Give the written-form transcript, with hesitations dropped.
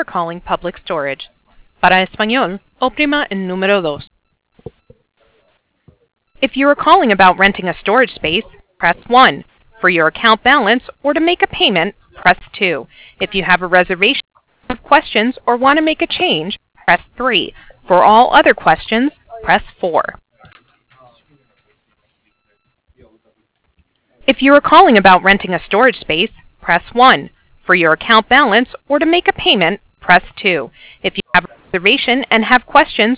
calling Public Storage. Para español, oprima el número dos. If you are calling about renting a storage space, press 1. For your account balance or to make a payment, press 2. If you have a reservation, have questions, or want to make a change, press 3. For all other questions, press 4. If you are calling about renting a storage space, press 1. For your account balance or to make a payment, press 2. If you have a reservation and have questions